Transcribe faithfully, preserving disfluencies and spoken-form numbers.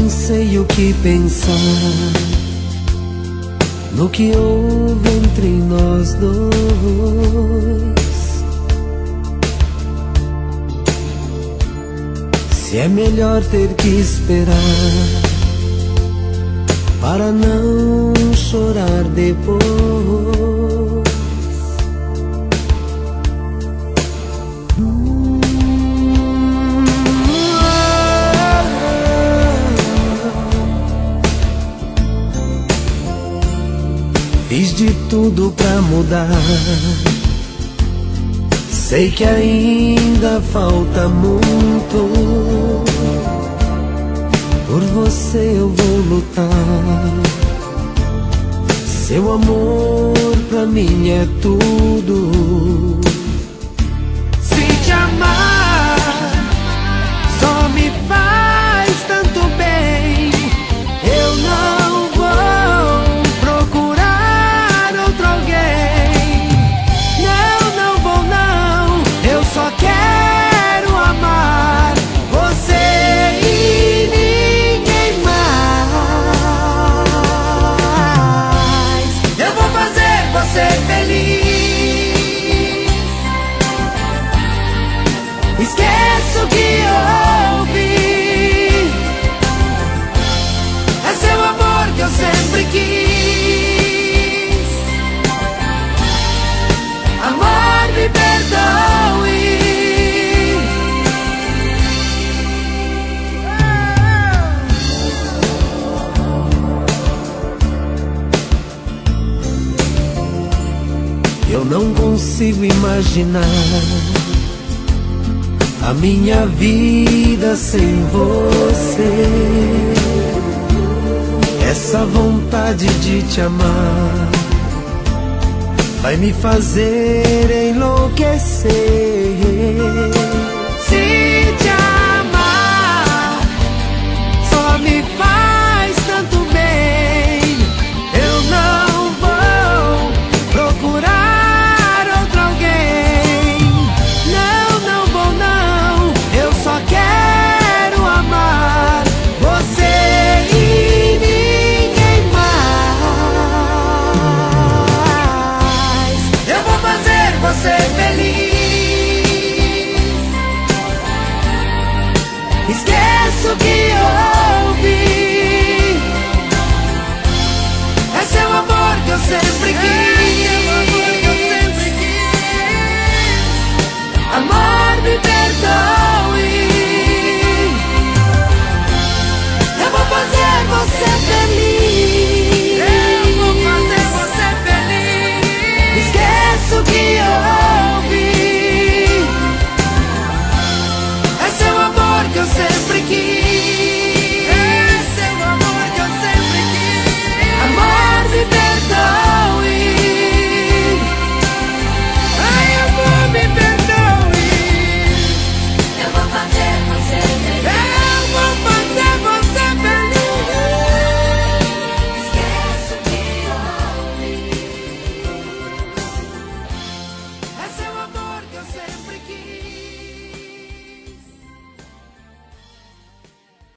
nem sei o que pensar no que houve entre nós dois. Se é melhor ter que esperar para não chorar depois. Hum, Fiz de tudo pra mudar. Sei que ainda falta muito. Por você eu vou lutar. Seu amor pra mim é tudo. Se te amar só me faz tanto bem, eu não vou procurar outro alguém. Não, não vou não, eu só quero amar você e ninguém mais. Eu vou fazer você feliz. Esqueço o que houve. É seu amor que eu sempre quis. Amor, me perdoe. Eu não consigo imaginar a minha vida sem você. Essa vontade de te amar vai me fazer enlouquecer. Se